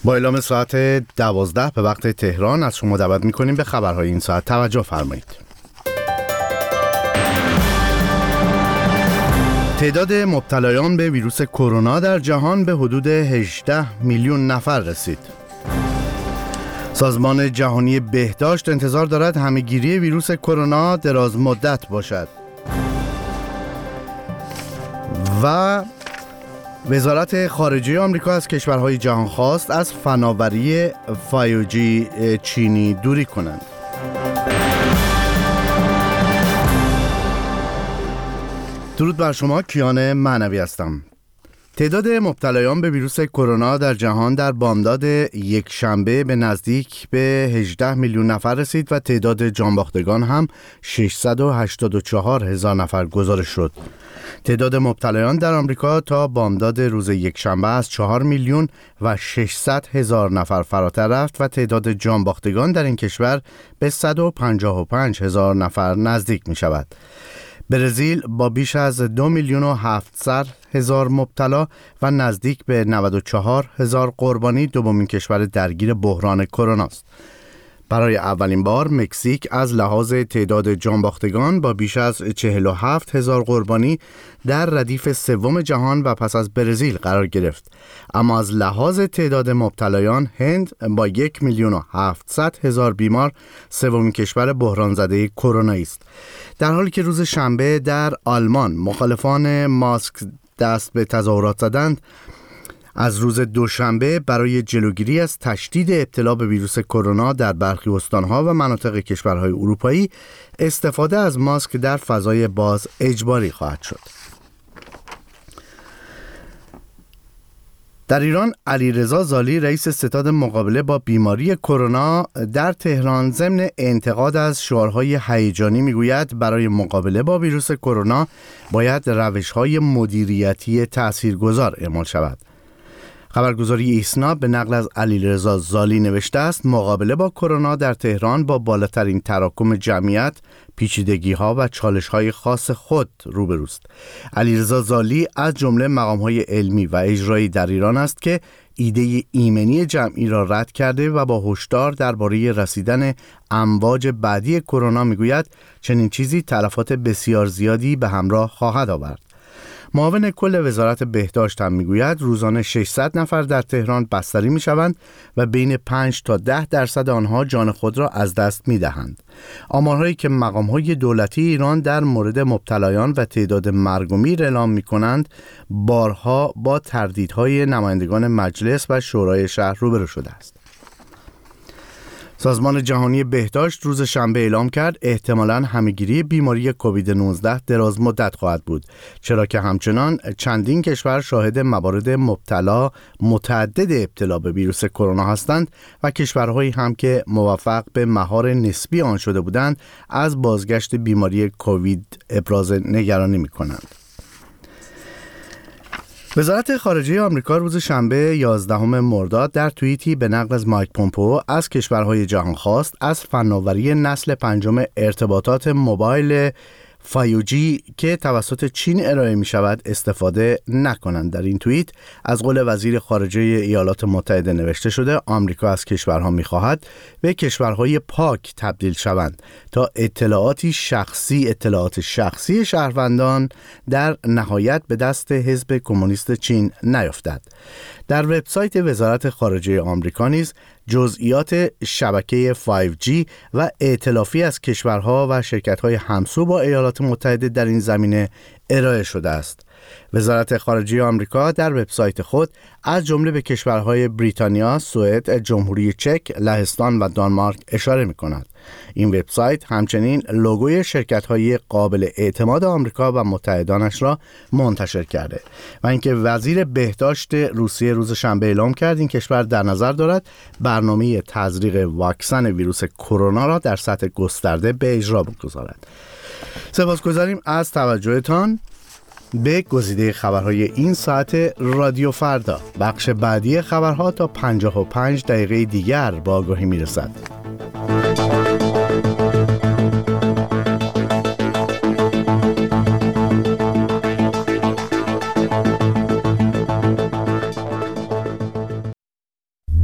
با اعلام ساعت 12 به وقت تهران از شما دعوت می‌کنیم به خبرهای این ساعت توجه فرمایید. تعداد مبتلایان به ویروس کرونا در جهان به حدود 18 میلیون نفر رسید. سازمان جهانی بهداشت انتظار دارد همه‌گیری ویروس کرونا دراز مدت باشد. و وزارت خارجه آمریکا از کشورهای جهان خواست از فناوری 5G چینی دوری کنند. درود بر شما، کیان معنوی هستم. تعداد مبتلایان به ویروس کرونا در جهان در بامداد یک شنبه به نزدیک به 18 میلیون نفر رسید و تعداد جانباختگان هم 684 هزار نفر گزارش شد. تعداد مبتلایان در آمریکا تا بامداد روز یک شنبه از 4 میلیون و 600 هزار نفر فراتر رفت و تعداد جانباختگان در این کشور به 155 هزار نفر نزدیک می شود. برزیل با بیش از 2 میلیون و 700 هزار مبتلا و نزدیک به 94 هزار قربانی دومین کشور درگیر بحران کرونا است. برای اولین بار مکزیک از لحاظ تعداد جانباختگان با بیش از 47 هزار قربانی در ردیف سوم جهان و پس از برزیل قرار گرفت. اما از لحاظ تعداد مبتلایان هند با 1 میلیون و 700 هزار بیمار سومین کشور بحران زده کرونا است. در حالی که روز شنبه در آلمان مخالفان ماسک دست به تظاهرات زدند، از روز دوشنبه برای جلوگیری از تشدید ابتلا به ویروس کرونا در برخی استانها و مناطق کشورهای اروپایی استفاده از ماسک در فضای باز اجباری خواهد شد. در ایران علیرضا زالی رئیس ستاد مقابله با بیماری کرونا در تهران ضمن انتقاد از شعارهای هیجانی میگوید برای مقابله با ویروس کرونا باید روش‌های مدیریتی تاثیرگذار اعمال شود. خبرگزاری ایسنا به نقل از علیرضا زالی نوشته است مقابله با کرونا در تهران با بالاترین تراکم جمعیت، پیچیدگی‌ها و چالش‌های خاص خود روبروست. علیرضا زالی از جمله مقام‌های علمی و اجرایی در ایران است که ایده ایمنی جمعی را رد کرده و با هشدار درباره رسیدن امواج بعدی کرونا میگوید چنین چیزی تلفات بسیار زیادی به همراه خواهد آورد. معاون کل وزارت بهداشت هم میگوید روزانه 600 نفر در تهران بستری میشوند و بین 5 تا 10% آنها جان خود را از دست میدهند. آمارهایی که مقام‌های دولتی ایران در مورد مبتلایان و تعداد مرگ و میر اعلام می‌کنند بارها با تردیدهای نمایندگان مجلس و شورای شهر روبرو شده است. سازمان جهانی بهداشت روز شنبه اعلام کرد احتمالاً همه‌گیری بیماری کووید 19 دراز مدت خواهد بود، چرا که همچنان چندین کشور شاهد موارد متعدد ابتلا به ویروس کرونا هستند و کشورهایی هم که موفق به مهار نسبی آن شده بودند از بازگشت بیماری کووید ابراز نگرانی می‌کنند. وزارت خارجه آمریکا روز شنبه 11 مرداد در توییتی به نقل از مایک پومپئو از کشورهای جهان خواست از فناوری نسل پنجم ارتباطات موبایل 5G که توسط چین ارائه می شود استفاده نکنند. در این توییت از قول وزیر خارجه ایالات متحده نوشته شده آمریکا از کشورها می خواهد به کشورهای پاک تبدیل شوند تا اطلاعات شخصی شهروندان در نهایت به دست حزب کمونیست چین نیفتد. در وبسایت وزارت خارجه آمریکا نیز جزئیات شبکه 5G و ائتلافی از کشورها و شرکت‌های همسو با ایالات متحده در این زمینه ارائه شده است. وزارت خارجه آمریکا در وبسایت خود از جمله به کشورهای بریتانیا، سوئد، جمهوری چک، لهستان و دانمارک اشاره می‌کند. این وبسایت همچنین لوگوی شرکت‌های قابل اعتماد آمریکا و متحدانش را منتشر کرده و اینکه وزیر بهداشت روسیه روز شنبه اعلام کرد این کشور در نظر دارد برنامه تزریق واکسن ویروس کرونا را در سطح گسترده به اجرا بگذارد. سپاسگزاریم از توجهتان به گزیده خبرهای این ساعت رادیو فردا. بخش بعدی خبرها تا 55 دقیقه دیگر با آگاهی میرسد.